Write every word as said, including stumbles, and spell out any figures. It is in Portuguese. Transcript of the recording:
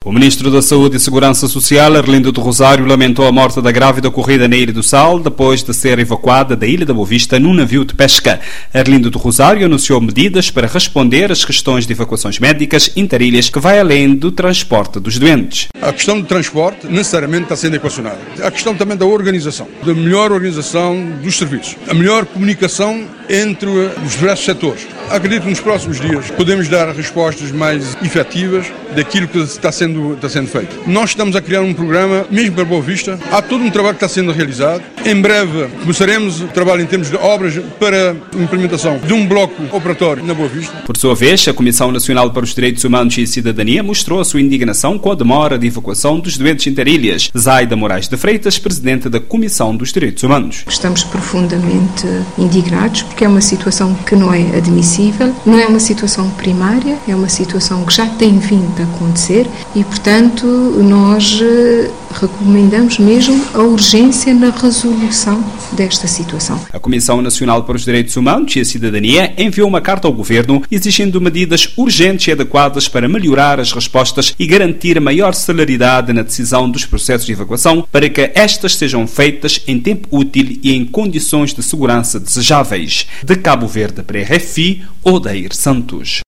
O Ministro da Saúde e Segurança Social, Arlindo do Rosário, lamentou a morte da grávida ocorrida na Ilha do Sal depois de ser evacuada da Ilha da Boa Vista num navio de pesca. Arlindo do Rosário anunciou medidas para responder às questões de evacuações médicas interilhas que vai além do transporte dos doentes. A questão do transporte necessariamente está sendo equacionada. A questão também da organização, da melhor organização dos serviços, a melhor comunicação entre os diversos setores. Acredito que nos próximos dias podemos dar respostas mais efetivas daquilo que está sendo, está sendo feito. Nós estamos a criar um programa, mesmo para Boa Vista. Há todo um trabalho que está sendo realizado. Em breve começaremos o trabalho em termos de obras para a implementação de um bloco operatório na Boa Vista. Por sua vez, a Comissão Nacional para os Direitos Humanos e Cidadania mostrou a sua indignação com a demora de evacuação dos doentes interilhas. Zaida Moraes de Freitas, presidente da Comissão dos Direitos Humanos. Estamos profundamente indignados porque é uma situação que não é admissível, não é uma situação primária, é uma situação que já tem vindo a acontecer e, portanto, nós recomendamos mesmo a urgência na resolução desta situação. A Comissão Nacional para os Direitos Humanos e a Cidadania enviou uma carta ao Governo exigindo medidas urgentes e adequadas para melhorar as respostas e garantir maior celeridade na decisão dos processos de evacuação para que estas sejam feitas em tempo útil e em condições de segurança desejáveis. De Cabo Verde para a R F I, Odair Santos.